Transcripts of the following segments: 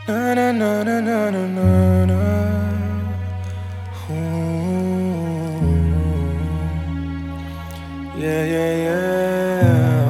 Na na na na na na na na. Ooh. Yeah, yeah, yeah.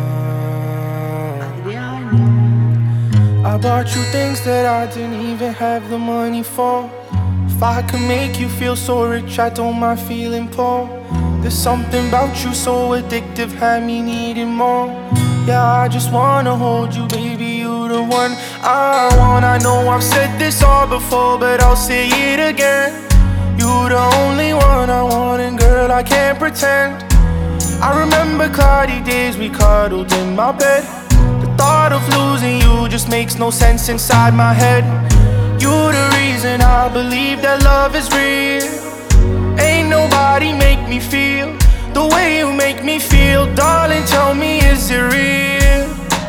I bought you things that I didn't even have the money for. If I could make you feel so rich, I don't mind feeling poor. There's something about you so addictive, had me needing more. Yeah, I just wanna hold you, baby, you the one I want. I know I've said this all before, but I'll say it again. You the only one I want, and girl, I can't pretend. I remember cloudy days we cuddled in my bed. The thought of losing you just makes no sense inside my head. You the reason I believe that love is real. Ain't nobody make me feel the way you make me feel. Darling, tell me, is it real?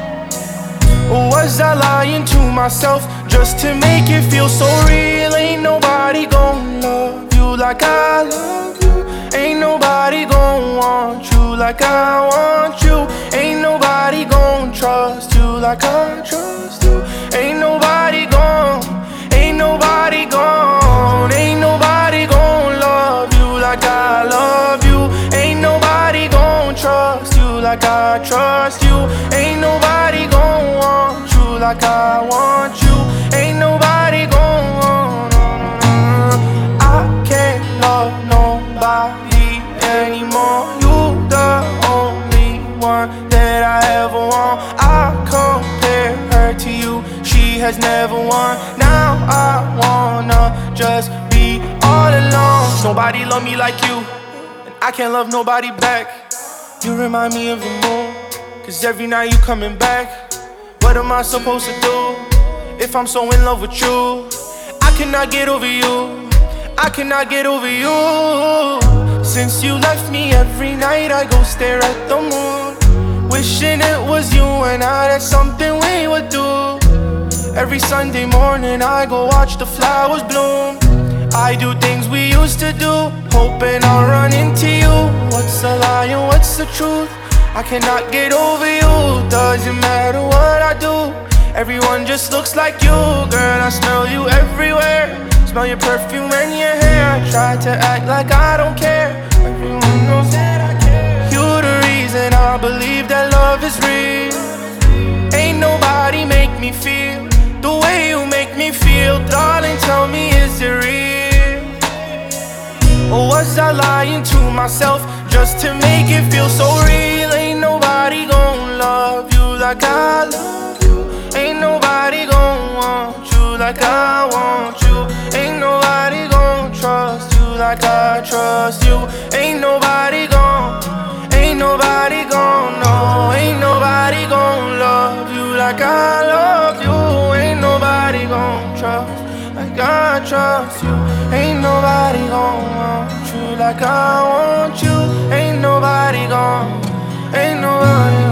Or was I lying to myself just to make it feel so real? Ain't nobody gon' love you like I love you. Ain't nobody gon' want you like I want you. Ain't nobody gon' trust you like I trust you. Ain't nobody gon', ain't nobody gon', ain't nobody gon' love you like I love you. Ain't nobody gon' trust you like I trust you. Ain't nobody gon' want you like I want you. Ain't nobody gon' want. I can't love nobody anymore. You the only one that I ever want. I compare her to you, she has never won. Now I wanna just be all alone. Nobody love me like you, and I can't love nobody back. You remind me of the moon, cause every night you coming back. What am I supposed to do if I'm so in love with you? I cannot get over you, I cannot get over you. Since you left me, every night I go stare at the moon, wishing it was you and I, that's something we would do. Every Sunday morning I go watch the flowers bloom. I do things we used to do, hoping I'll run into you. What's a lie and what's the truth? I cannot get over you. Doesn't matter what I do, everyone just looks like you. Girl, I smell you everywhere, smell your perfume and your hair. I try to act like I don't care, everyone knows that I care. You the reason I believe that love is real. Ain't nobody make me feel the way you make me feel. Darling, tell me, is it real? Or was I lying to myself just to make it feel so real? Ain't nobody gon' love you like I love you. Ain't nobody gon' want you like I want you. Ain't nobody gon' trust you like I trust you. Ain't nobody gon', ain't nobody gon', no. Ain't nobody gon' love you like I love you. Ain't nobody gon' trust like I trust you. Ain't nobody gon' want you like I want you. Ain't nobody gon', ain't nobody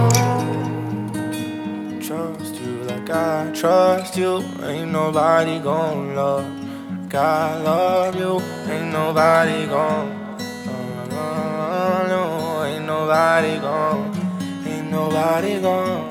gon' trust you like I trust you. Ain't nobody gon' love like I love you. Ain't nobody gon', no, ain't nobody gon', ain't nobody gon'.